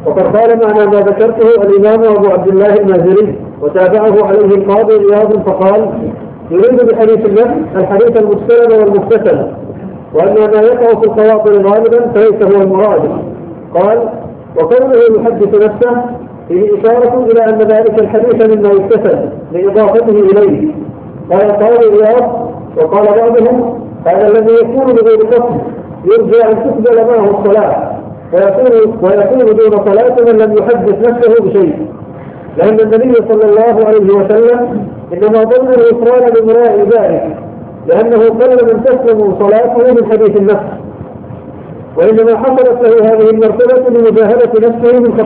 وقد قال معنى ما ذكرته الإمام أبو عبد الله المازري وتابعه عليه القاضي عياض فقال: يريد بحديث النفس الحديث المستند والمستثنى، وأن ما يقع في الخواطر غالبا فليس هو المراد. قال: وكونه يحدث نفسه فيه إشارة إلى أن ذلك الحديث مما يستثنى لإضافته إليه. قال القاضي عياض: وقال بعضهم: هذا الذي يكون بغير قصد يرجى أن تقبل معه الصلاة ويكون دون صلاة من لم يحدث نفسه بشيء، لأن النبي صلى الله عليه وسلم إنما ظن الإصرار بمراء ذلك، لأنه قل من تسلم صلاته من حديث النفس، وإنما حصلت له هذه المرتبة لمجاهدة نفسه من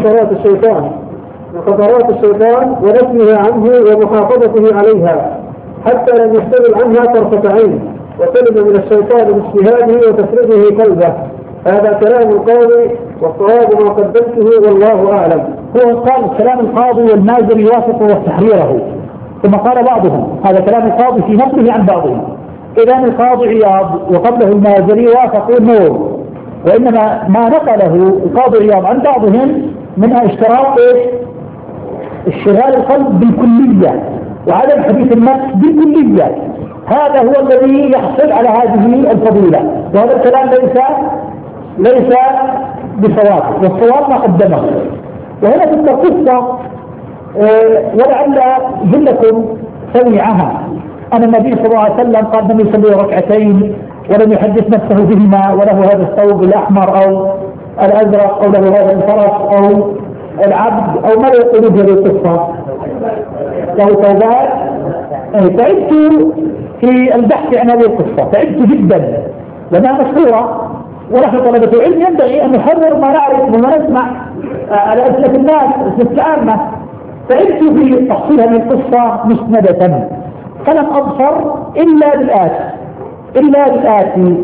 خطرات الشيطان ونفسها عنه ومحافظته عليها، حتى لم يحتمل عنها طرفة عين، وسلم من الشيطان باجتهاده وتفريغه قلبه. هذا كلام القاضي والصواب ما قدمته والله أعلم. هو قال كلام القاضي والمازري يوافق تحريره، ثم قال بعضهم هذا كلام القاضي في نفسه عن بعضهم. إذا القاضي عياض وقبله المازري وافقوا النور، وإنما ما نقله القاضي عياض عن بعضهم منها اشتراط اشتغال القلب بالكلية وعدم حديث النفس بالكلية. هذا هو الذي يحصل على هذه الفضيلة، وهذا الكلام ليس بصواب، والصواب ما قدمه. وهنا تلك القصة ولعل جلكم سمعها أن النبي صلى الله عليه وسلم قال لم يصلي ركعتين ولم يحدث نفسه بهما، وله هذا الثوب الأحمر أو الأزرق، أو له هذا الفرس أو العبد، أو ما يقولون هذه القصة، له ثوبات. تعبت في البحث عن هذه القصة، تعبت جدا لأنها مشهورة، ونحن طلبة علم ينبغي أن نحرر ما نعرف وما نسمع على أسئلة الناس أسئلة العامة. تعبت في تحصيل هذه القصة مسندة، فلم أظفر إلا بالآتي.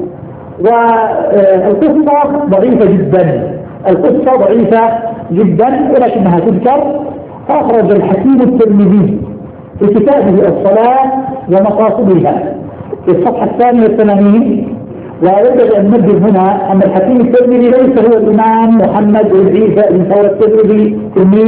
والقصة ضعيفة جدا، ولكنها تذكر. أخرج الحكيم الترمذي في كتابه الصلاة ومقاصدها في الصفحة 82. ويجب أن ننبه هنا أن الحكيم الترمذي ليس هو الإمام محمد بن عيسى بن ثور الترمذي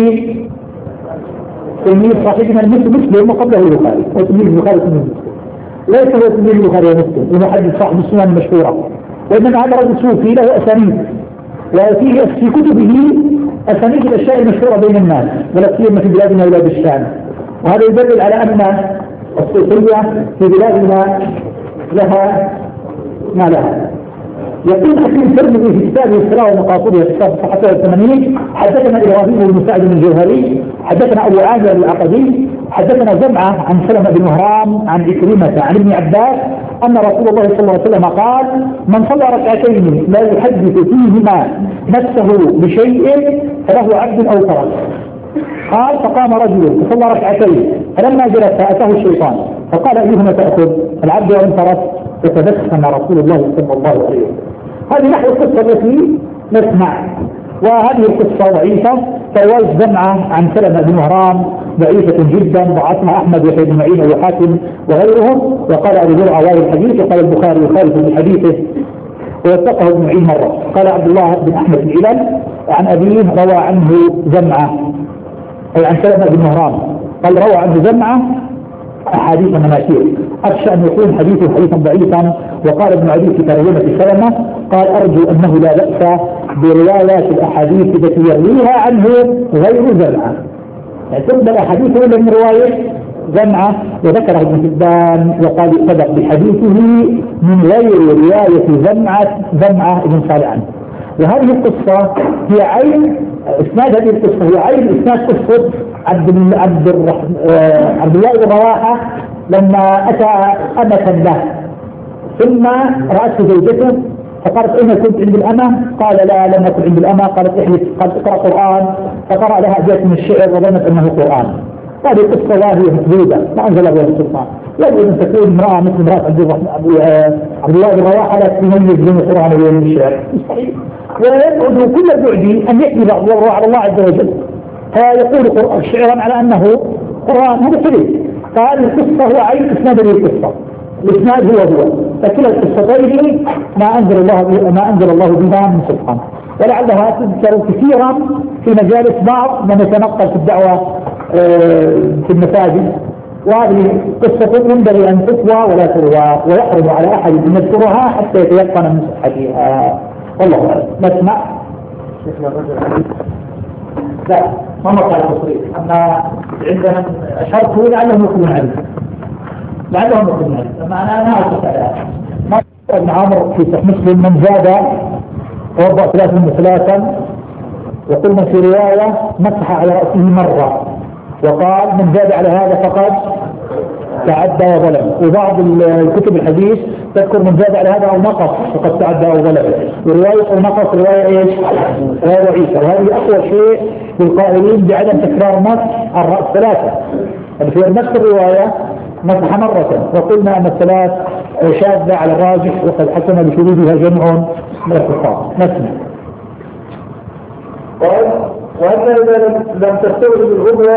تلميذ صاحبنا مسلم وقبله البخاري، وتلميذ البخاري تلميذ مسلم، ليس هو تلميذ البخاري ومسلم ومحدث صاحب السنن المشهورة، وإنما هذا رجل صوفي له أسانيد، وفيه في كتبه أسانيد الأشياء المشهورة بين الناس، ولا سيما في بلادنا وبلاد الشام. وهذا يدل على أن الصوفية في بلادنا لها ما لها. يقول حكيم الترمذي في كتابه الصلاة ومقاصدها في كتاب صفحة 80: حدثنا إبراهيم بن سعد الجوهري، حدثنا أبو عامر العقدي، حدثنا جمعة عن سلمة بن مهران عن عكرمة عن ابن عباس أن رسول الله صلى الله عليه وسلم قال: من صلى ركعتين لا يحدث فيهما نفسه بشيء فله عبد أو فرس. قال: فقام رجل فصلى ركعتين، فلما جلس أتاه الشيطان فقال: أيهما تأخذ العبد أو الفرس؟ فتبسم رسول الله صلى الله عليه وسلم. هذه نحو القصة التي نسمع، وهذه القصة ضعيفة. فرواية جمعة عن سلمة بن مهران ضعيفة جدا، ضعفها أحمد ويحيى بن معين وحاتم وغيرهم. وقال أبو زرعة راوي الحديث، وقال البخاري يخالف في حديثه ووثقه ابن معين مرة. قال عبد الله بن أحمد العلل عن أبيه روى عنه جمعة، أي عن سلمة بن مهران قال روى عنه جمعة أحاديث مناكير، أخشى أن يكون حديثا ضعيفا. وقال ابن عدي في ترجمة سلمة قال: أرجو أنه لا بأس بروايات الأحاديث التي يرويها عنه غير جمعة، يعني تقبل أحاديثه من رواية جمعة. وذكره ابن حبان وقال صدق بحديثه من غير رواية جمعة ابن صالح عنه. وهذه القصة هي عين إسناد، هذه القصة هي عين إسناد قصة عبد الله بن رواحة لما أتى أمة له، ثم رأته زوجته فقالت: أين كنت عند الأمة؟ قال: لا لم أكن عند الأمة. قالت: احلف، قد اقرأ قرآن، فقرأ لها أبيات من الشعر وظنت أنه قرآن. هذه قصة ظاهرة محدودة ما أنزل الله السلطان. يجب أن تكون امرأة مثل امرأة عبد الله بن رواحة لا تميز بين القرآن وبين الشعر، مستحيل. ويبعد كل البعد أن يأتي بعض الله على الله عز وجل فيقول شعرا على أنه قرآن، هذا كذب. فهذه القصة هو عين إسناد هذه القصة، الإسناد هو فكلا القصتين ما أنزل الله بها من سلطان. ولعلها تذكر كثيرا في مجالس بعض من يتنقل في الدعوة في المساجد، وهذه قصة ينبغي أن تطوى ولا تروى، ويحرم على أحد أن يذكرها حتى يتيقن من صحتها. والله أعلم. نسمع. لا ما مقال تصريح، أما عندنا أشرته لعلهم يكونون عليه، لعلهم يكونون عليه، أما أنا أعرف على ما ابن عمرو في صحيح مسلم من زاد توضأ 3 وقل من في رواية مسح على رأسه مرة، وقال من زاد على هذا فقد تعدى وظلم. وبعض الكتب الحديث تذكر من زاد على هذا أو نقص فقد تعدى وظلم، ورواية أو نقص رواية إيش؟ رواية ضعيفة. وهذه أقوى شيء للقائلين بعدم تكرار مسح الرأس 3. يعني في نفس الرواية مسح مرة، وقلنا أن الثلاث شاذة على الراجح وقد حسن بشذوذها جمع من الفقهاء. نسمع. قال: وأما إذا لم تستوعب الغبرة